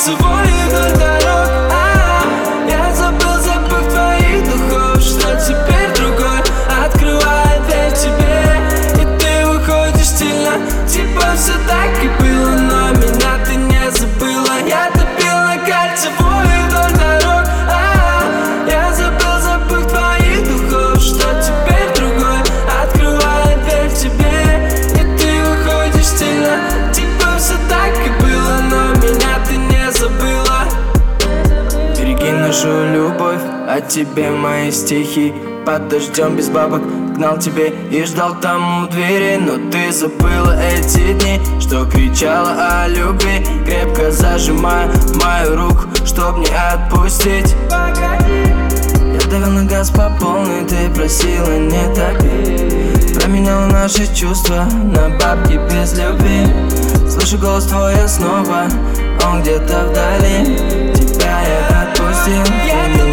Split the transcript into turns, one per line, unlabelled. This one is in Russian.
кольцевой вдоль дорог. Я забыл твоих духов, что теперь другой открывает дверь тебе, и ты выходишь стильно, типа все так и было, но меня ты не забыла. Я топил на кольцевой вдоль дорог. Я забыл твоих духов, что теперь другой открывает дверь тебе, и ты выходишь стильно, типа все так и было, но меня ты не забыла. Береги нашу любовь, а тебе мои стихи. Под дождем без бабок гнал тебе и ждал там у двери, но ты забыла эти дни, что кричала о любви, крепко зажимая мою руку, чтоб не отпустить. Я давил на газ по полной, ты просила не топить. Променял наши чувства на бабки без любви. Слышу голос твой снова, он где-то вдали. Тебя я отпустил, ты меня